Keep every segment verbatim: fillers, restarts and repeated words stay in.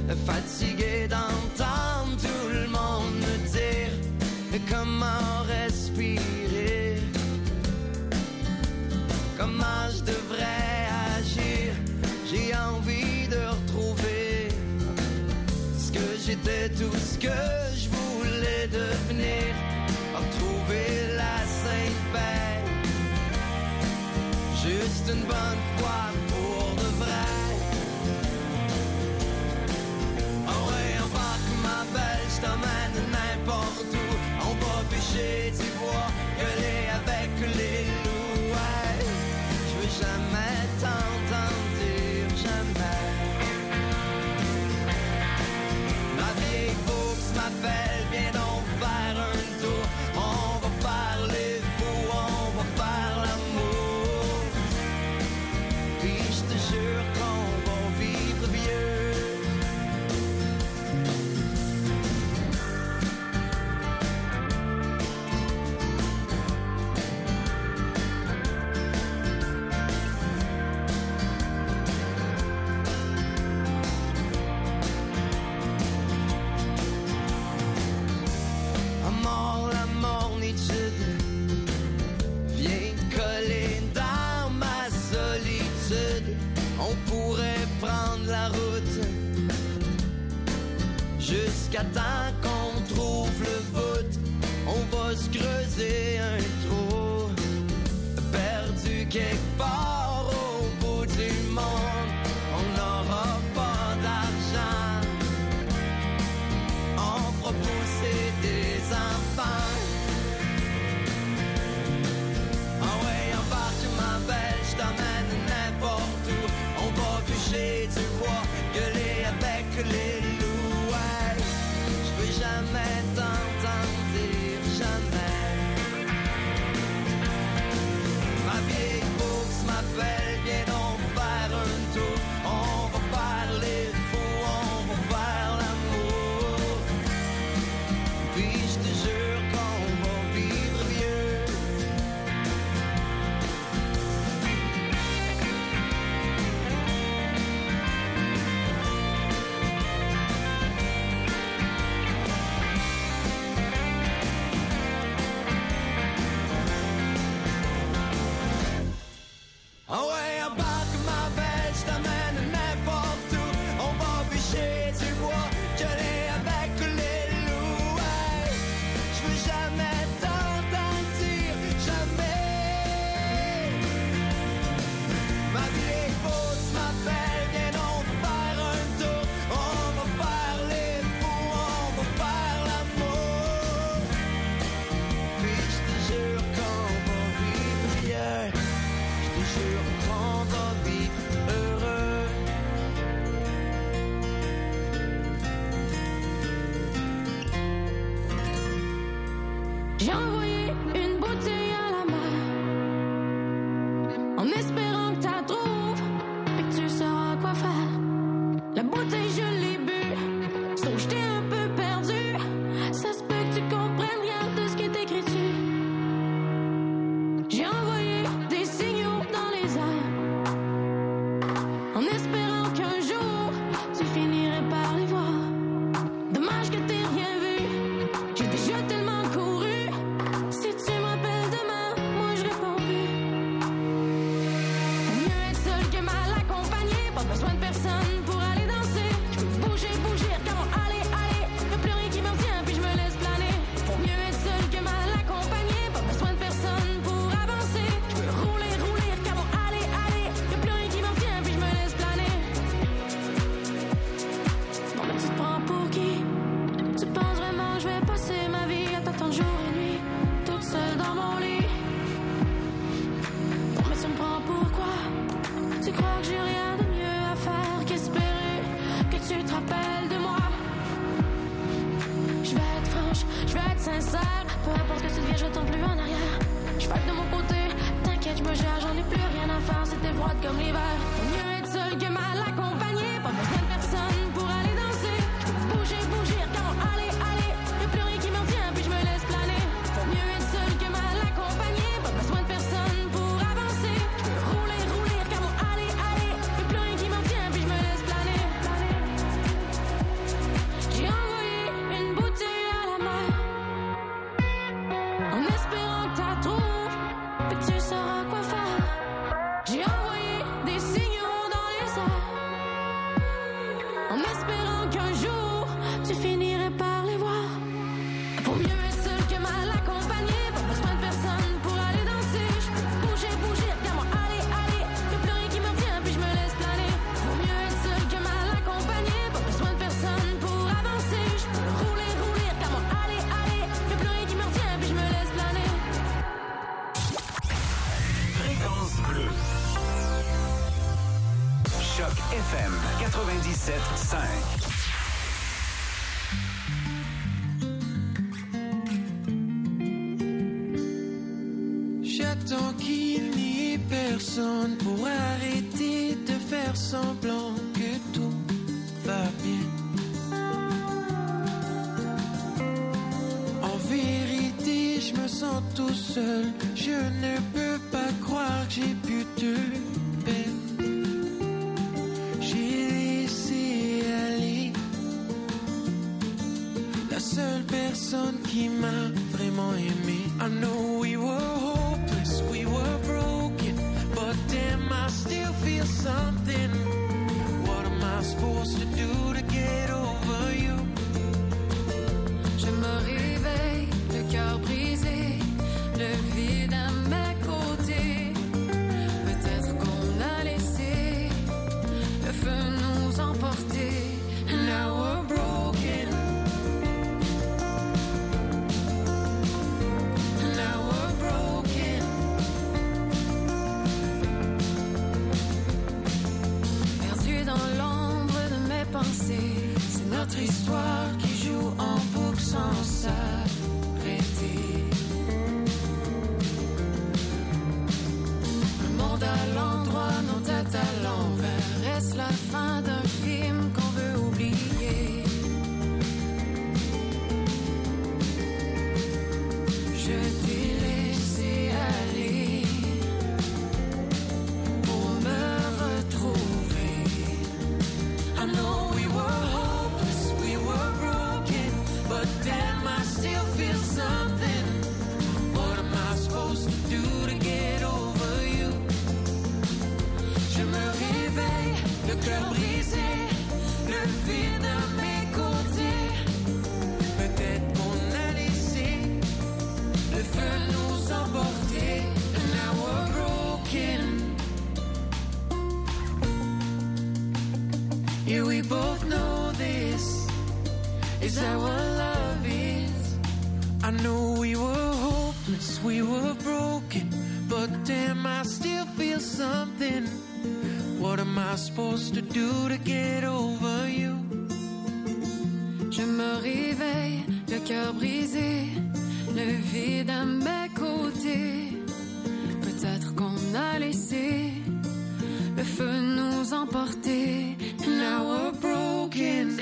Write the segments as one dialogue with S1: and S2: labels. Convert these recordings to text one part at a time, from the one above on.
S1: fatigué d'entendre tout le monde me dire comment respirer, comment je devrais agir. J'ai envie de retrouver ce que j'étais, tout ce que je voulais devenir, retrouver la sainte paix, juste une bonne fois pour de vrai. Oh ouais, embarque ma belle, je t'emmène n'importe où. On va pêcher du bois, gueuler avec les loups. Ouais, je veux jamais t'entendre dire jamais. Ma vieille Vaux m'appelle, viens donc faire un tour. On va faire les fous, on va faire l'amour. Puis je te jure qu'on va vivre vieux. Viens coller dans ma solitude. On pourrait prendre la route jusqu'à temps qu'on trouve le bout. On va se creuser un trou perdu quelque part au bout du monde. On n'aura pas d'argent, on fera pousser des enfants. Je t'emmène n'importe où. On va bûcher du bois, gueuler avec les loups. Ouais, je veux jamais t'entendre dire jamais. Ma vieille Vaux m'appelle, viens donc faire un tour. On va faire les fous, on va faire l'amour. Puis je te jure qu'on va vivre vieux. Ah ouais, embarque ma belle, je t'emmène n'importe où. On va bûcher du bois, gueuler avec les loups. Ouais, je veux jamais t'entendre dire jamais. Ma vieille Vaux m'appelle, viens donc faire un tour. On va faire les fous, on va faire l'amour. Puis je te jure qu'on va vivre vieux. Je te jure qu'on va vivre heureux.
S2: J'ai envoyé une bouteille à la mer en espérant que t'as trouves et que tu sauras quoi faire. La bouteille je l'ai bu, sauf j'étais un peu perdu. Ça se peut que tu comprennes rien de ce qui est écrit dessus. J'ai envoyé des signaux dans les airs en espérant qu'un jour tu finirais par les voir. Dommage que t'aies rien vu, j'ai déjà tellement couru. Si tu m'appelles demain, moi je réponds plus. Faut mieux être seul que mal accompagné, pas besoin de personne pour aller danser. Je peux bouger, bouger, car on aller, aller, y'a plus rien qui me retient, puis je me laisse planer. Faut mieux être seul que mal accompagné, pas besoin de personne pour avancer. Je peux rouler, rouler, car on aller, aller, y'a plus rien qui me retient, puis je me laisse planer. Bon mais tu te prends pour qui? Tu penses vraiment que je vais passer ma vie à t'attendre jour et nuit, toute seule dans mon lit? Bon mais tu me prends pour quoi? Tu crois que j'ai rien de mieux à faire qu'espérer que tu te rappelles de moi? Je vais être franche, je vais être sincère, peu importe que tu deviens, je tombe plus en arrière. Je vais être de mon côté, t'inquiète, je me gère, j'en ai plus rien à faire, c'était froide comme l'hiver. Faut mieux être seul que mal accompagné, pas besoin de personne pour aller danser. Je peux bouger, bouger, car on aller, aller, y'a plus rien qui me retient, puis je me laisse planer. Faut mieux être seul que mal accompagné, pas besoin de personne pour avancer. Je peux rouler, rouler, car on aller, aller, y'a plus rien qui me retient, puis je me laisse planer.
S3: quatre-vingt-dix-sept cinq.
S4: J'attends qu'il n'y ait personne pour arrêter de faire semblant que tout va bien. En vérité, je me sens tout seul. Je ne peux pas croire que j'ai pu te perdre. J'ai laissé aller la seule personne qui m'a vraiment aimé. I know we were hopeless, we were broken, but damn, I still feel something. What am I supposed to do to get over you?
S2: Je me réveille, le cœur brisé, le vide à mes côtés. Peut-être qu'on a laissé le feu nous emporter. And now we're broken. And now we're broken. Perdu dans l'ombre de mes pensées, c'est notre histoire qui joue en boucle sans s'arrêter. Un monde à l'endroit, nos têtes à l'envers, reste la fin d'un film qu'on veut oublier. Je t'ai laissé aller pour me retrouver. I know we were hopeless, we were broken, but damn, I still feel something. What am I supposed to do to get over you? Je me réveille, le cœur brisé, le vide à mes côtés. Peut-être qu'on a laissé le feu nous emporter. And now we're broken. Yeah, we both know this is how our love is.
S4: I know we were hopeless, we were broken, but damn, I still feel something. What am I supposed to do to get over you?
S2: Je me réveille, le cœur brisé, le vide à mes côtés. Peut-être qu'on a laissé le feu nous emporter. And now we're broken.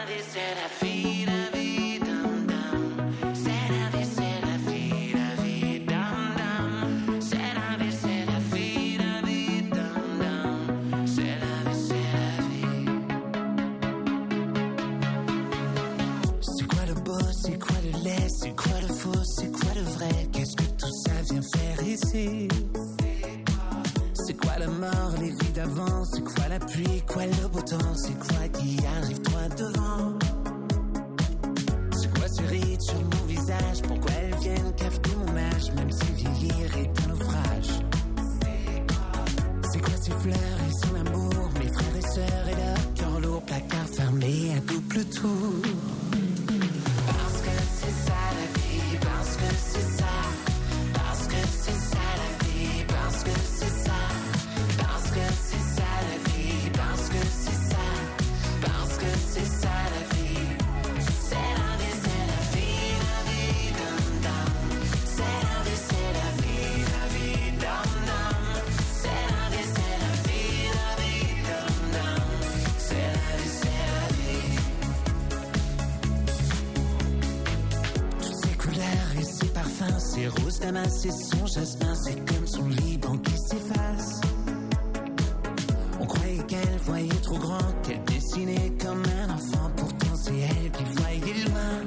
S4: C'est quoi le beau, c'est quoi le laid, c'est quoi le faux, c'est quoi le vrai? Qu'est-ce que tout ça vient faire ici? C'est quoi la mort, les vies d'avant? C'est quoi la pluie, quoi le beau temps? C'est quoi qui arrive droit devant? C'est quoi ce ride sur mon visage? Pourquoi elles viennent cafeter mon âge? Même si vieillir est un naufrage. C'est quoi ces fleurs et son amour? Mes frères et sœurs et leur cœur lourd, placard fermé à double tour. Parce que c'est ça la vie, parce que c'est ça, parce que c'est ça la vie, parce que c'est ça, parce que c'est ça la vie, parce que c'est ça, parce que c'est ça la vie. C'est la vie, c'est la vie, la vie, dum dum. C'est la vie, c'est la vie, la vie, dum dum. C'est la vie, c'est la vie, la vie, dum dum. C'est la vie, c'est la vie. Toutes ces couleurs et ces parfums, ces roses damas et son jasmin, c'est comme son Liban qui s'efface. On croyait qu'elle voyait trop grand, qu'elle dessinait comme un enfant, pourtant c'est elle qui voyait loin.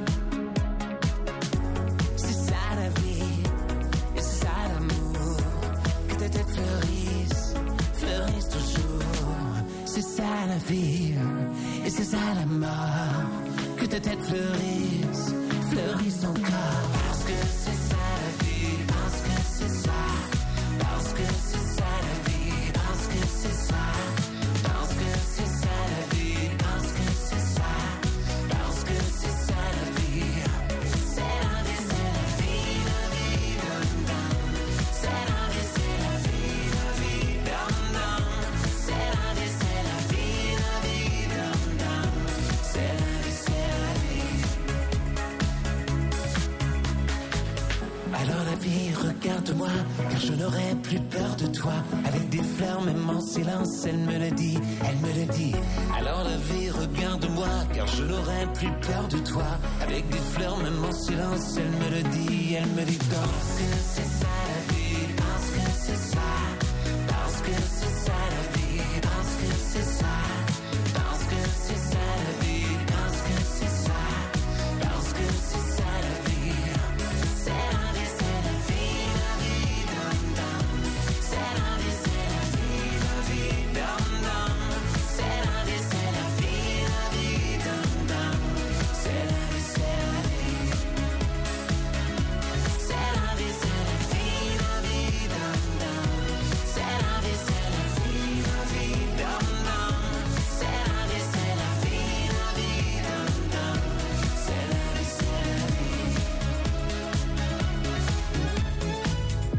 S4: C'est ça la vie, et c'est ça l'amour, que ta tête fleurisse, fleurisse toujours. C'est ça la vie, et c'est ça la mort, que ta tête fleurisse, fleurisse encore. Parce que c'est ça la vie, parce que c'est ça, parce que c'est ça la vie, parce que c'est ça, parce que c'est ça la vie, parce que c'est ça, parce que c'est ça la vie. C'est la vie, c'est la vie, la vie, dum dum. C'est la vie, c'est la vie, la vie, dum dum. C'est la vie, c'est la vie, la vie, dum car je n'aurai plus peur de toi. Avec des fleurs, même en silence, elle me le dit, elle me le dit. Alors la vie, regarde-moi, car je n'aurai plus peur de toi. Avec des fleurs, même en silence, elle me le dit, elle me dit. Parce que c'est